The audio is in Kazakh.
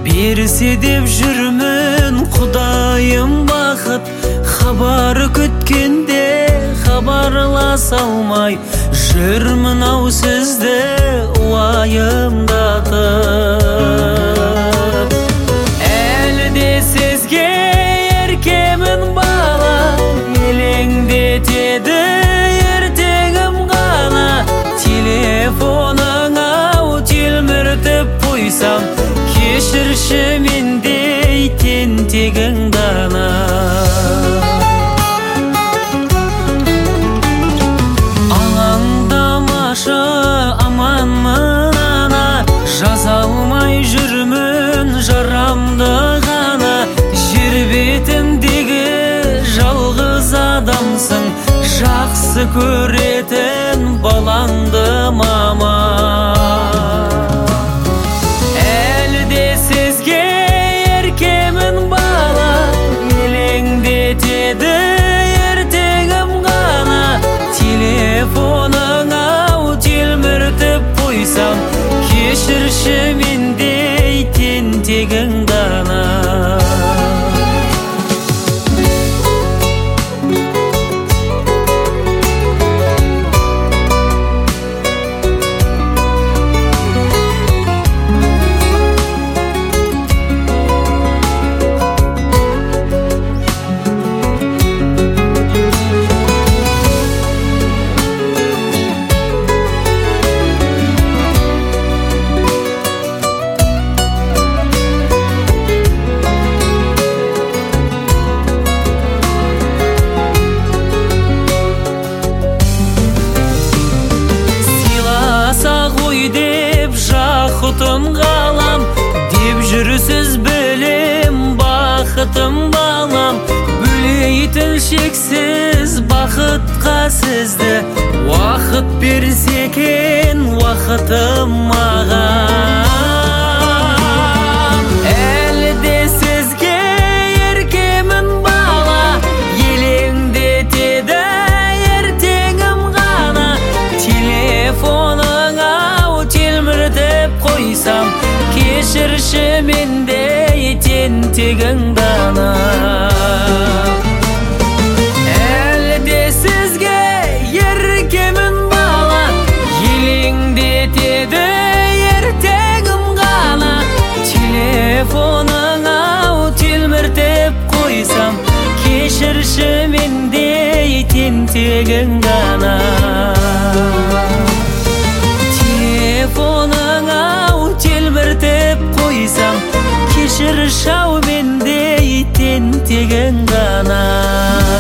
берсе деп жүрмін құдайым бақыт, хабар күткенде хабарласа алмай жүрмін ау сізді уайымдатып. Әлі де сізге еркемін бала, елеңдетеді ертеңім ғана. Телефоныңа телміртіп қойсам, кешірші мендей тентегің дана. Алаңдамашы, аманмын ана, жаза алмай жүрмін жарамды ғана. Жер бетіндегі жалғыз адамсың, жақсы көретін балаңды мама. Әлі де сізге еркемін бала, елеңдетеді ертеңім ғана. Телефоныңа телміртіп қойсам, кешірші мендей тентегің дана. Деп жақұтым қалам, деп жүрсіз білем бақытым балам. Бөлейтін шексіз бақытқа сізді, уақыт берсе екен уақытым маған. Әлі де сізге еркемін бала, елеңдетеді ертеңім ғана. Телефоныңа телміртіп қойсам, кешірші мендей тентегің дана. Әлі де сізге еркемін бала, елеңдетеді ертеңім ғана. Телефоныңа телміртіп қойсам, кешірші мендей тентегің дана. Телефоныңа телміртіп қойсам, кешірші ау мендей тентегің ғана.